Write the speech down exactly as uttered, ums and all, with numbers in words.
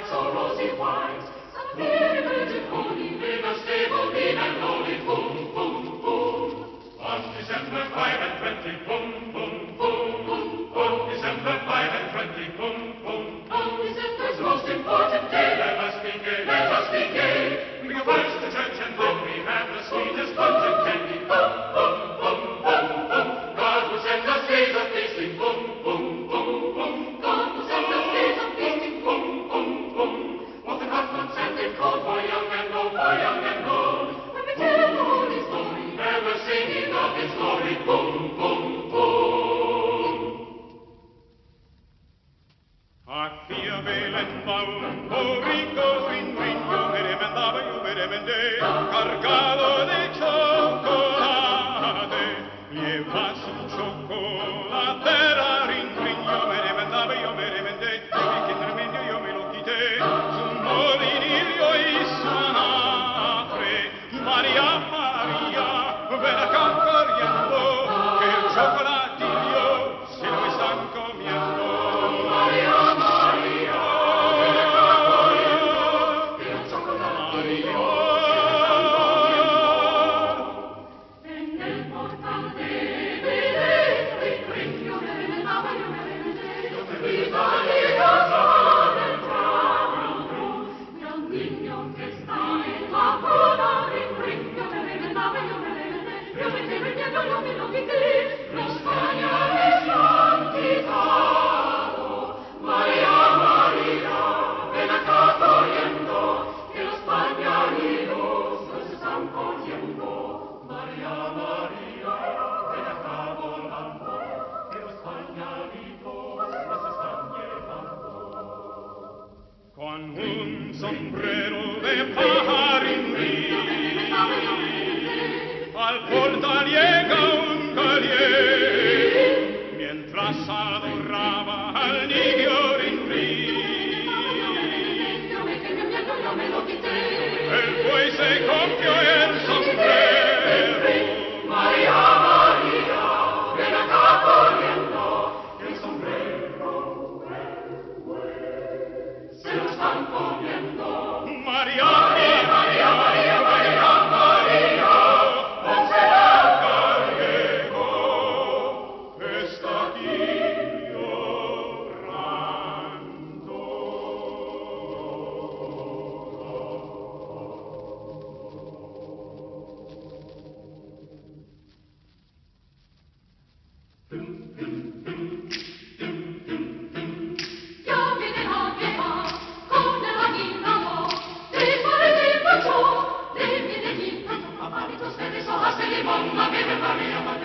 so rosy white, some very virgin holy, in a stable mean and lowly, boom, boom, boom. On December five and twenty, boom, boom, boom, boom. On December five and twenty, boom, boom. On December's most important day, let us be gay, let us be gay. We go first to church and then we have the sweetest punch and candy, boom, boom, boom, boom, boom. God will send us days of feasting, boom, boom, boom, boom. God will send us days of feasting, boom, boom, boom. Both in hot months and in cold, for young and old, for young and old. When we tell the holy story, ever singing of His glory, boom, boom, boom. Hacia Belén va un borrico, rin, rin, yo me remendaba, yo me remendé, cargado de chocolate, lleva su chocolatera, rin, rin, yo me remendaba, yo me remendé, yo vi que en remedio yo me lo quité, su molinillo y su anafre, María, María, ven acá corriendo, que el chocolatillo se lo están comiendo. María, María, ven acá corriendo, que el chocolatillo En el portal de Belén, rin, rin, yo me remendaba, yo me remendé, y salía sobre el prado, el niño que está en la cuna, rin, rin, yo me remendaba, yo me remendé, yo me remendaba, yo me lo quité, los pañales han quitado. María, María, ven acá corriendo, que los pañalitos nos están cogiendo. María, María, ven acá volando, que los pañalitos nos están llevando. con un sombrero de pajarín, al portal llega un galier, mientras adoraba al niño rin, rin. Yo me quedé viendo, yo me lo quité. El buey se cogió el sombrero. María, María, ven acá corriendo, el sombrero, el buey, se lo están comiendo. María, María, María, María, María, María, Monserrat Gallego está aquí llorando. Ya viene la vieja con el aguinaldo, prepare el macho, le viene el papalitos verdes, hojas de limón, la Virgen María,